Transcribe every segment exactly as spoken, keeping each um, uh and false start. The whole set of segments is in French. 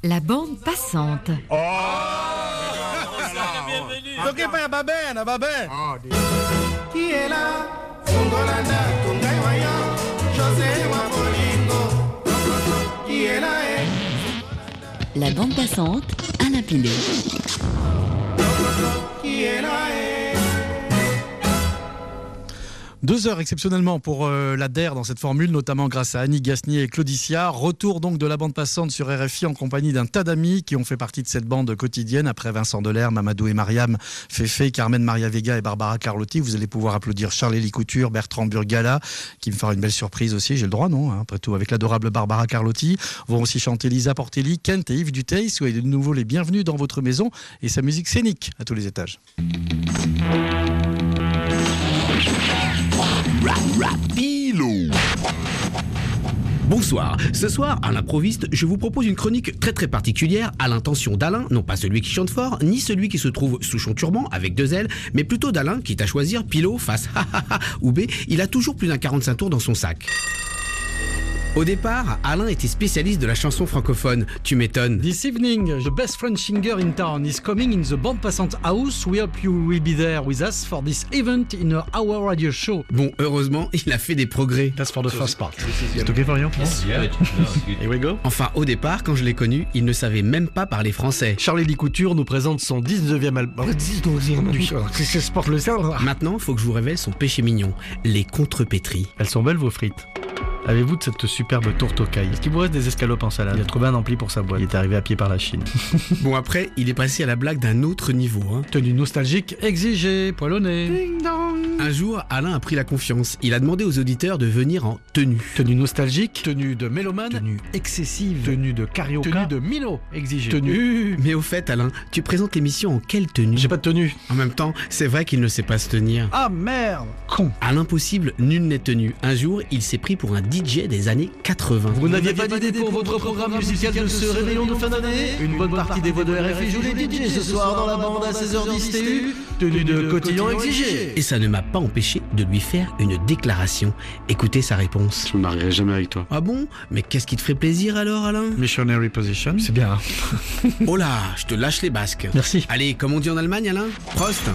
La bande passante. Oh, toquez pas, Babin, Babin. Qui est là? Sungolanda, Tungaiwaya, José Wapolingo. Qui est là? La bande passante, Alain Pilet. Qui est là? Deux heures exceptionnellement pour euh, la D E R dans cette formule, notamment grâce à Annie Gasnier et Claudicia. Retour donc de la bande passante sur R F I en compagnie d'un tas d'amis qui ont fait partie de cette bande quotidienne. Après Vincent Delair, Mamadou et Mariam, Féfé, Carmen Maria Vega et Barbara Carlotti. Vous allez pouvoir applaudir Charles-Élie Couture, Bertrand Burgala, qui me fera une belle surprise aussi. J'ai le droit, non, hein, après tout, avec l'adorable Barbara Carlotti. Vont aussi chanter Lisa Portelli, Kent et Yves Duteil. Soyez de nouveau les bienvenus dans votre maison et sa musique scénique à tous les étages. Rapilo. Bonsoir, ce soir à l'improviste, je vous propose une chronique très très particulière à l'intention d'Alain, non pas celui qui chante fort, ni celui qui se trouve sous son turban avec deux ailes, mais plutôt d'Alain, quitte à choisir Pilot face ha ha ha ou B, il a toujours plus d'un quarante-cinq tours dans son sac. Au départ, Alain était spécialiste de la chanson francophone. Tu m'étonnes. This evening, the best French singer in town is coming in the Bande Passante house. We hope you will be there with us for this event in our radio show. Bon, heureusement, il a fait des progrès. That's for the first part. C'est ok for you? Yes, yeah. Here we go. Enfin, au départ, quand je l'ai connu, il ne savait même pas parler français. Charles-Élie Couture nous présente son dix-neuvième album. C'est sport le cerveau. Maintenant, faut que je vous révèle son péché mignon, les contrepétries. Elles sont belles vos frites. Avez-vous de cette superbe tourte aux cailles? Est-ce qu'il vous reste des escalopes en salade? Il a trouvé un ampli pour sa boîte. Il est arrivé à pied par la Chine. Bon, après, il est passé à la blague d'un autre niveau. Hein. Tenue nostalgique exigée, poilonnée. Ding dong. Un jour, Alain a pris la confiance. Il a demandé aux auditeurs de venir en tenue. Tenue nostalgique, tenue de mélomane, tenue excessive, tenue de carioca, tenue de Milo exigée. Tenue. Mais au fait, Alain, tu présentes l'émission en quelle tenue? J'ai pas de tenue. En même temps, c'est vrai qu'il ne sait pas se tenir. Ah merde, con. À l'impossible, nul n'est tenu. Un jour, il s'est pris pour un D J des années quatre-vingts. Vous n'aviez pas d'idée pour votre programme musical de ce réveillon de fin d'année? Une bonne partie des voix de R F I jouent les D J ce soir dans la bande à seize heures dix T U. Tenue de cotillon exigée. Et ça ne m'a pas empêché de lui faire une déclaration. Écoutez sa réponse. Je me marierai jamais avec toi. Ah bon? Mais qu'est-ce qui te ferait plaisir alors, Alain? Missionary position. C'est bien. Oh là, je te lâche les basques. Merci. Allez, comme on dit en Allemagne, Alain, Prost.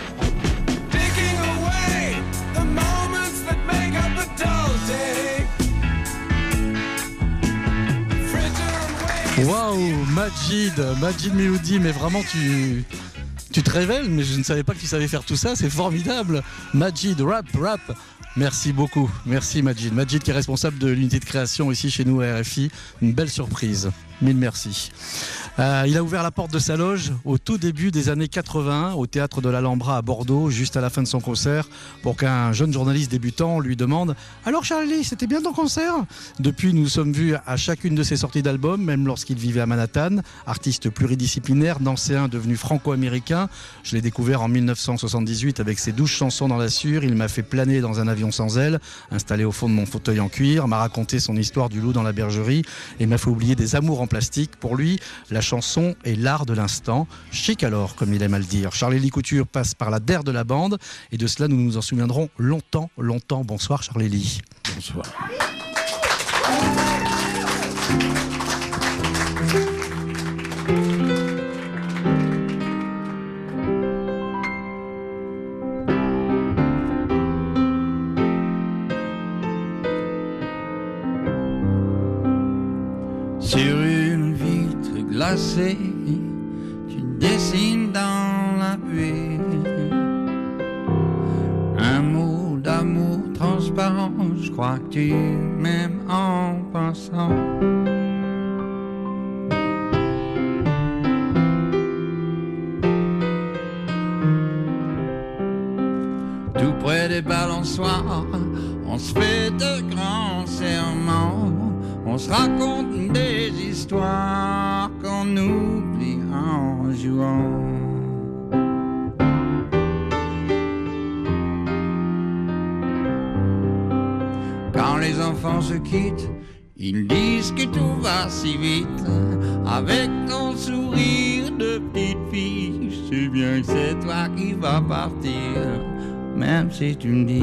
Waouh, Majid, Majid Meloudi, mais vraiment tu, tu te révèles, mais je ne savais pas que tu savais faire tout ça, c'est formidable. Majid, rap, rap. Merci beaucoup, merci Majid. Majid qui est responsable de l'unité de création ici chez nous à R F I, une belle surprise. Mille merci. Euh, il a ouvert la porte de sa loge au tout début des années quatre-vingts au théâtre de l'Alhambra à Bordeaux, juste à la fin de son concert, pour qu'un jeune journaliste débutant lui demande « Alors Charlie, c'était bien ton concert ?» Depuis, nous nous sommes vus à chacune de ses sorties d'albums, même lorsqu'il vivait à Manhattan, artiste pluridisciplinaire, nancéen devenu franco-américain. Je l'ai découvert en mille neuf cent soixante-dix-huit avec ses douze chansons dans la Sûre. Il m'a fait planer dans un avion sans ailes, installé au fond de mon fauteuil en cuir, m'a raconté son histoire du loup dans la bergerie et m'a fait oublier des amours en plastique. Pour lui, la chanson est l'art de l'instant. Chic alors, comme il aime à le dire. Charles-Élie Couture passe par la D E R de la bande et de cela, nous nous en souviendrons longtemps, longtemps. Bonsoir Charles-Élie. Bonsoir. Sur une vitre glacée, tu dessines dans la pluie un mot d'amour transparent. Je crois que tu m'aimes en pensant. Tout près des balançoires, on se fait de grands serments. On se raconte des histoires qu'on oublie en jouant. Quand les enfants se quittent, ils disent que tout va si vite. Avec ton sourire de petite fille, je sais bien que c'est toi qui vas partir. Même si tu me dis,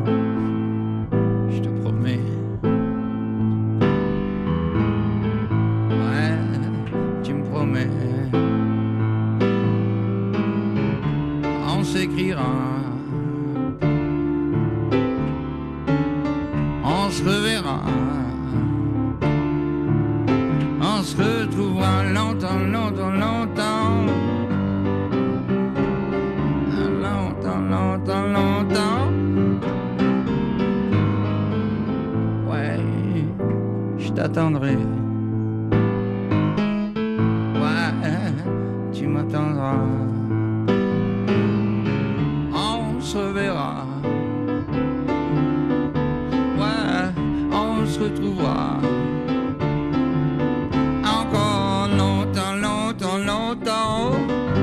je te promets. Tu t'attendrai. Ouais, tu m'attendras. On se reverra. Ouais, on se retrouvera. Encore longtemps, longtemps, longtemps.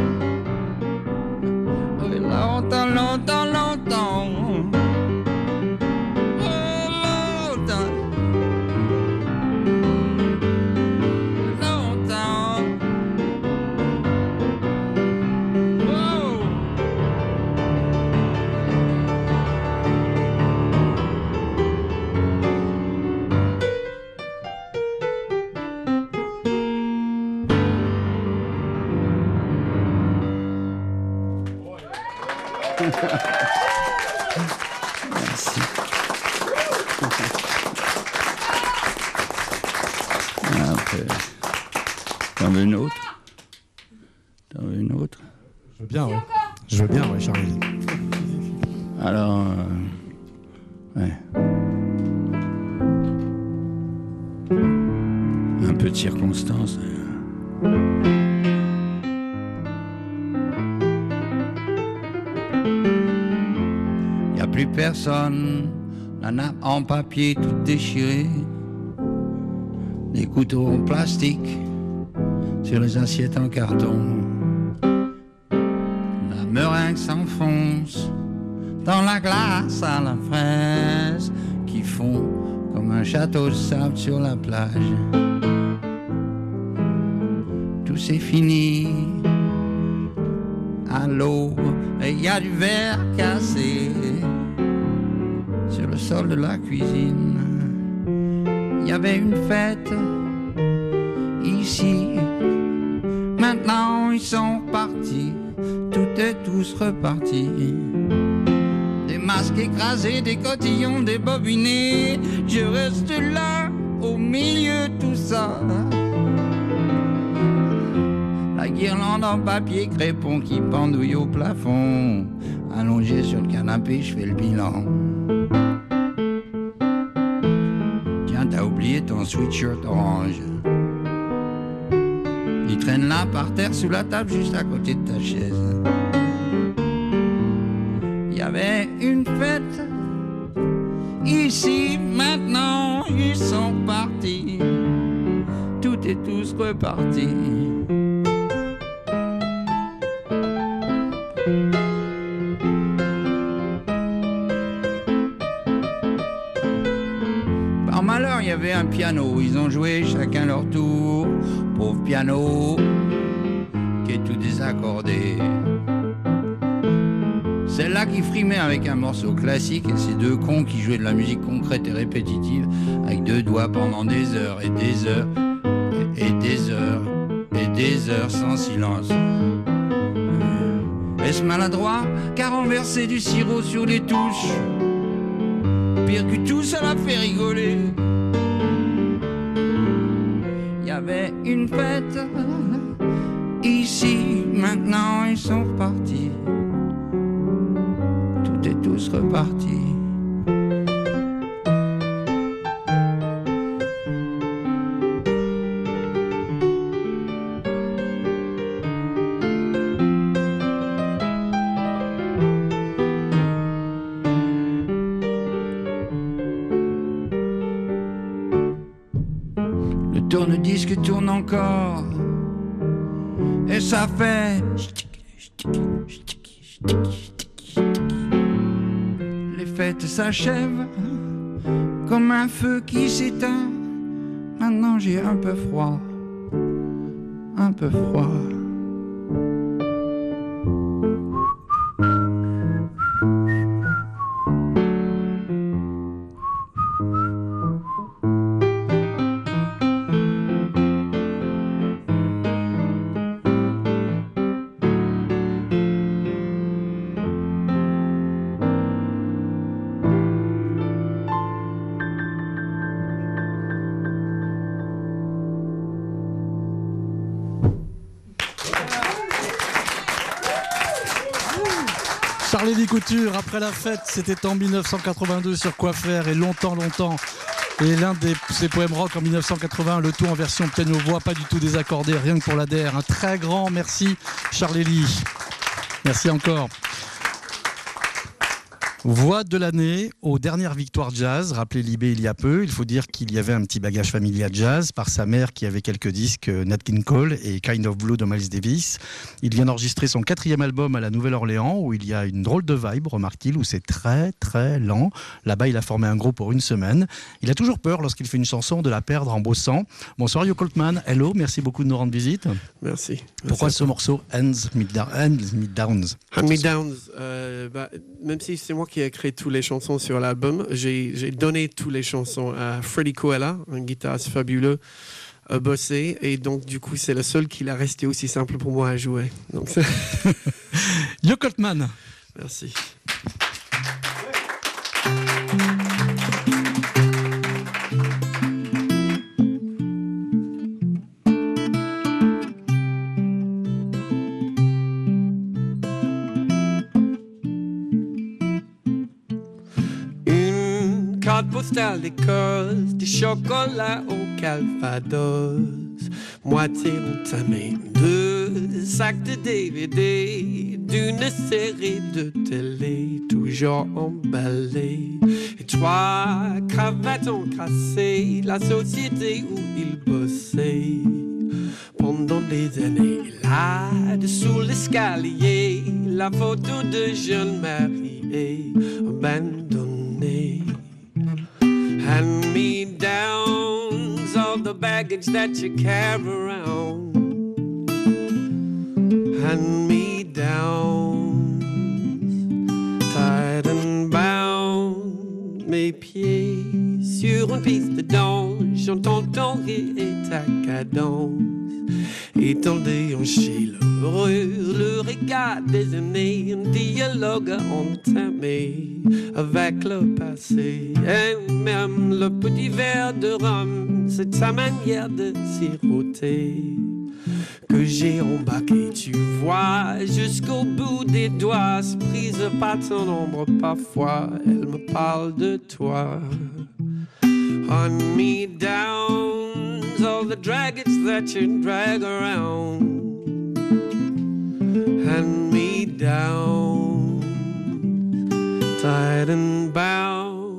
Oui, longtemps, longtemps, longtemps. Merci. Après, t'en veux une autre? T'en veux une autre? Je veux bien, ouais. Je veux bien, ouais, Charlie. Alors, euh, ouais. Un peu de circonstance. Y a plus personne, la nappe en papier toute déchirée, des couteaux en plastique sur les assiettes en carton. La meringue s'enfonce dans la glace à la fraise qui fond comme un château de sable sur la plage. Tout c'est fini à l'aube et y a du verre cassé sur le sol de la cuisine. Y avait une fête ici, maintenant ils sont partis, tout est tous reparti. Des masques écrasés, des cotillons débobinés, je reste là au milieu de tout ça. La guirlande en papier crépon qui pendouille au plafond. Allongé sur le canapé, je fais le bilan. Tiens, t'as oublié ton sweatshirt orange. Il traîne là par terre sous la table juste à côté de ta chaise. Il y avait une fête ici, maintenant ils sont partis. Tout est tous reparti. Par malheur, il y avait un piano, ils ont joué chacun leur tour. Pauvre piano, qui est tout désaccordé. Celle-là qui frimait avec un morceau classique et ces deux cons qui jouaient de la musique concrète et répétitive avec deux doigts pendant des heures et des heures et, et des heures et des heures sans silence. Est-ce maladroit qu'à renverser du sirop sur les touches? Pire que tout, ça l'a fait rigoler. Il y avait une fête ici, maintenant ils sont partis. Tout est tous reparti. Le tourne-disque tourne encore et ça fait. Les fêtes s'achèvent comme un feu qui s'éteint. Maintenant j'ai un peu froid, un peu froid. Charlie Couture, après la fête, c'était en mille neuf cent quatre-vingt-deux sur Quoi faire et longtemps, longtemps Et l'un de ses poèmes rock en dix-neuf cent quatre-vingt, le tout en version piano-voix, pas du tout désaccordé, rien que pour la D R. Un très grand merci, Charlélie. Merci encore. Voix de l'année aux dernières victoires jazz, rappelez Libé il y a peu. Il faut dire qu'il y avait un petit bagage familial jazz par sa mère qui avait quelques disques Nat King Cole et Kind of Blue de Miles Davis. Il vient d'enregistrer son quatrième album à la Nouvelle-Orléans où il y a une drôle de vibe, remarque-t-il, où c'est très très lent. Là-bas, il a formé un groupe pour une semaine. Il a toujours peur lorsqu'il fait une chanson de la perdre en bossant. Bonsoir Hugh Coltman, hello, merci beaucoup de nous rendre visite. Merci. Pourquoi Merci ce morceau Hands Me Down, Hands Me Downs Hand Me Downs, euh, bah, même si c'est moi qui ai écrit toutes les chansons sur l'album, j'ai, j'ai donné toutes les chansons à Freddie Coella, un guitariste fabuleux, à bosser, et donc du coup c'est le seul qui l'a resté aussi simple pour moi à jouer. Donc, Hugh Coltman. Merci. Postal d'Écosse, des chocolats au Calvados, moitié entamé, deux sacs de D V D, d'une série de télé, toujours emballée, et trois cravates encrassées, la société où il bossait. Pendant des années, là, dessous l'escalier, la photo de jeune marié abandonné. Hand-me-downs, all the baggage that you carry around. Hand-me-downs, tied and bound. Mes pieds sur une piste de danse, j'entends ton rire et ta cadence. Et ton déhanché l'heureux, le regard des années, un dialogue entamé avec le passé. Et même le petit verre de rhum, c'est sa manière de siroter que j'ai embarqué, tu vois, jusqu'au bout des doigts. Prise par ton ombre, parfois elle me parle de toi. On me down, all the dragons that you drag around. Hand me down, tied and bound.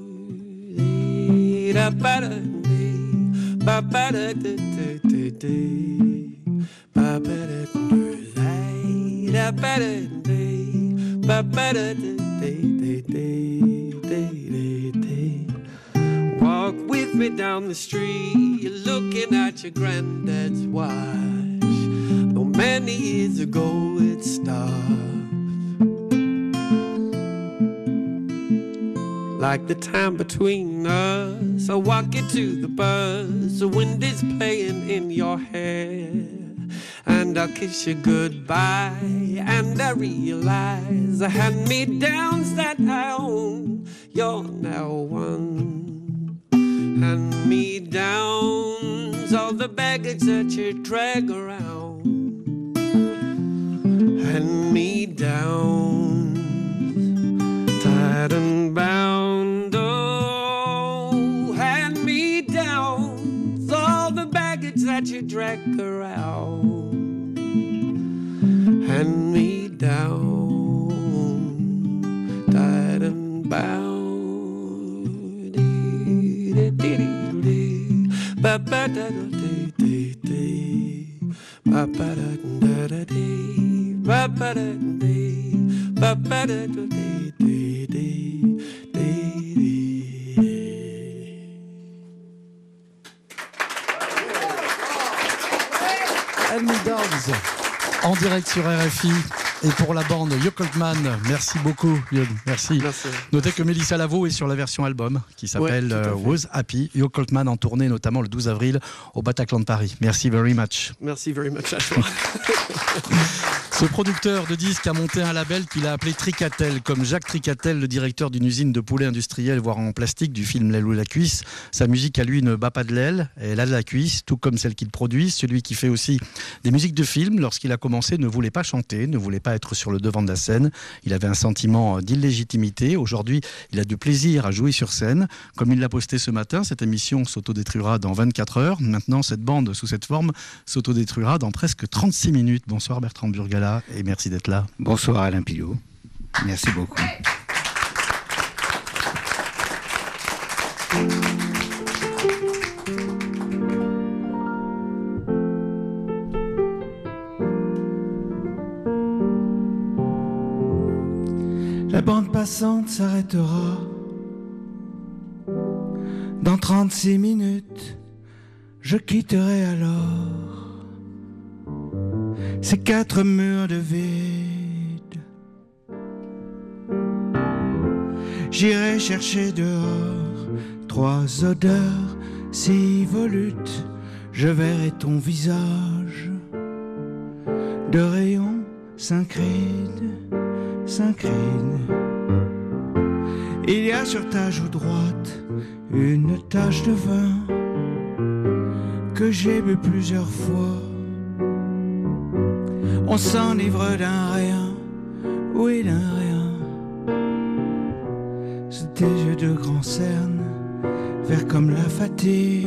Da ba da dee, ba ba da da da da dee, ba ba da da da ba da dee, ba ba da da da da dee, dee dee. Walk with me down the street, you're looking at your granddad's watch. Though many years ago it stopped. Like the time between us, I walk into the bus, the wind is playing in your hair, and I'll kiss you goodbye, and I realize the hand-me-downs that I own, you're now one. Hand-me-downs, all the baggage that you drag around. Hand-me-downs, tied and bound. Oh, hand-me-downs, all the baggage that you drag around. Hand-me-down, tied and bound. Ba ba da da dee dee dee, ba ba da da da dee, ba ba da dee, ba ba da da dee dee dee dee. Hand Me Downs en direct sur R F I. Et pour la bande, Hugh Coltman, merci beaucoup, Hugh. Merci. Merci. Notez que Mélissa Lavo est sur la version album qui s'appelle Ouais, euh, Was Happy. Hugh Coltman en tournée notamment le douze avril au Bataclan de Paris. Merci very much. Merci very much à toi. Ce producteur de disques a monté un label qu'il a appelé Tricatel, comme Jacques Tricatel, le directeur d'une usine de poulet industriel, voire en plastique, du film L'aile ou la cuisse. Sa musique à lui ne bat pas de l'aile, elle a de la cuisse, tout comme celle qu'il produit. Celui qui fait aussi des musiques de film, lorsqu'il a commencé, ne voulait pas chanter, ne voulait pas être sur le devant de la scène. Il avait un sentiment d'illégitimité. Aujourd'hui, il a du plaisir à jouer sur scène. Comme il l'a posté ce matin, cette émission s'autodétruira dans vingt-quatre heures. Maintenant, cette bande sous cette forme s'autodétruira dans presque trente-six minutes. Bonsoir Bertrand Burgalat. Et merci d'être là. Bonsoir Alain Pilot. Merci beaucoup. La bande passante s'arrêtera dans trente-six minutes. Je quitterai alors ces quatre murs de vide. J'irai chercher dehors trois odeurs si volutes. Je verrai ton visage de rayons s'incline, s'incline. Il y a sur ta joue droite une tache de vin que j'ai bu plusieurs fois. On s'enivre d'un rien, oui d'un rien. C'est tes yeux de grand cerne, verts comme la fatigue,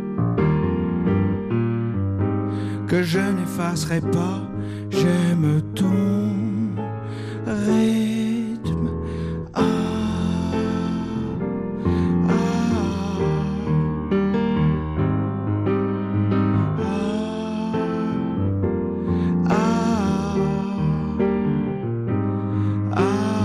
que je n'effacerai pas. J'aime ton rythme. Ah, ah, ah, ah, ah,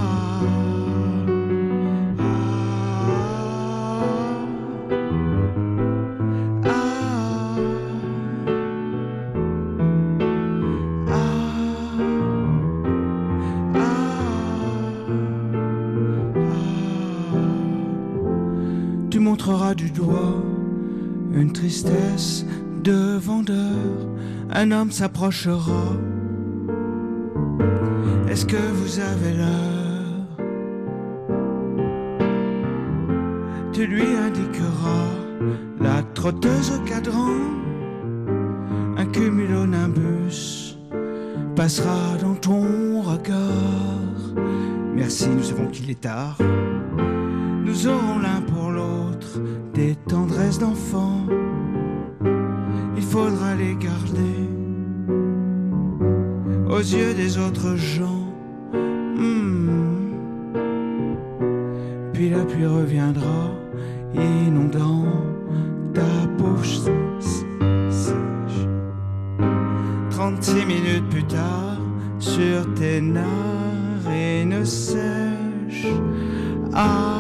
Tu montreras du doigt une tristesse de vendeur. Un homme s'approchera. Est-ce que vous avez l'heure? Tu lui indiqueras la trotteuse au cadran. Un cumulonimbus passera dans ton regard. Merci, nous savons qu'il est tard. Nous aurons l'un pour l'autre des tendresses d'enfants. Il faudra les garder aux yeux des autres gens. Mmh. Puis la pluie reviendra, inondant ta peau sèche. Trente-six minutes plus tard, sur tes narines sèches. Ah,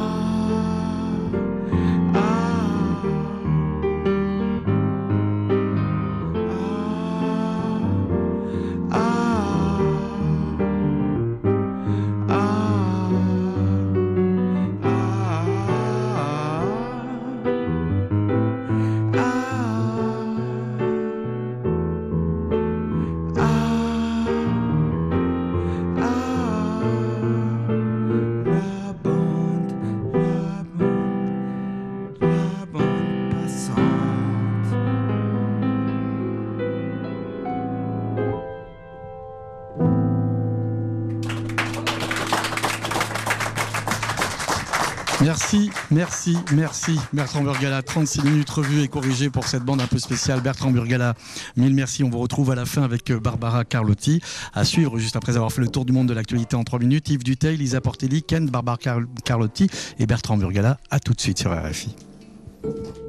Merci, merci, merci Bertrand Burgalat. trente-six minutes revues et corrigées pour cette bande un peu spéciale. Bertrand Burgalat, mille merci. On vous retrouve à la fin avec Barbara Carlotti. À suivre juste après avoir fait le tour du monde de l'actualité en trois minutes. Yves Duteil, Lisa Portelli, Ken, Barbara Carlotti et Bertrand Burgalat. À tout de suite sur R F I.